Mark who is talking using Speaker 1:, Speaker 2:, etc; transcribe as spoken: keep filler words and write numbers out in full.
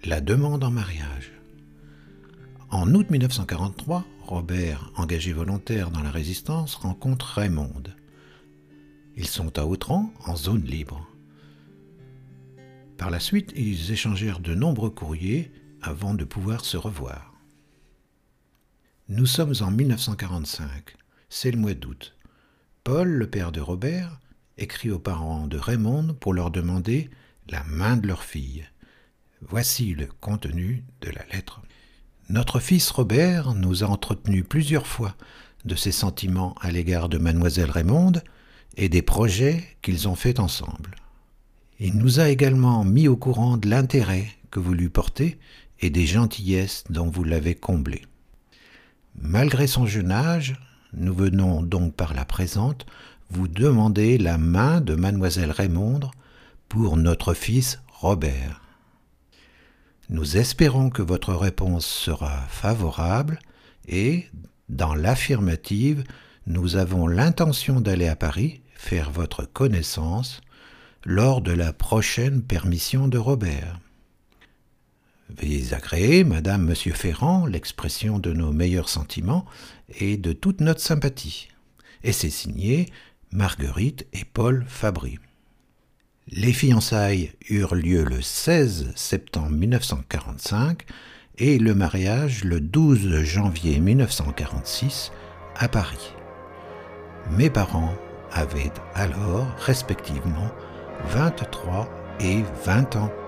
Speaker 1: La demande en mariage. En août mille neuf cent quarante-trois, Robert, engagé volontaire dans la Résistance, rencontre Raymonde. Ils sont à Autran, en zone libre. Par la suite, ils échangèrent de nombreux courriers avant de pouvoir se revoir. Nous sommes en mille neuf cent quarante-cinq, c'est le mois d'août. Paul, le père de Robert, écrit aux parents de Raymonde pour leur demander la main de leur fille. Voici le contenu de la lettre. Notre fils Robert nous a entretenu plusieurs fois de ses sentiments à l'égard de mademoiselle Raymonde et des projets qu'ils ont faits ensemble. Il nous a également mis au courant de l'intérêt que vous lui portez et des gentillesses dont vous l'avez comblé. Malgré son jeune âge, nous venons donc par la présente vous demander la main de mademoiselle Raymonde pour notre fils Robert. Nous espérons que votre réponse sera favorable et, dans l'affirmative, nous avons l'intention d'aller à Paris faire votre connaissance lors de la prochaine permission de Robert. Veuillez agréer, Madame, Monsieur Ferrand, l'expression de nos meilleurs sentiments et de toute notre sympathie. Et c'est signé Marguerite et Paul Fabry. Les fiançailles eurent lieu le seize septembre mille neuf cent quarante-cinq et le mariage le douze janvier mille neuf cent quarante-six à Paris. Mes parents avaient alors respectivement vingt-trois et vingt ans.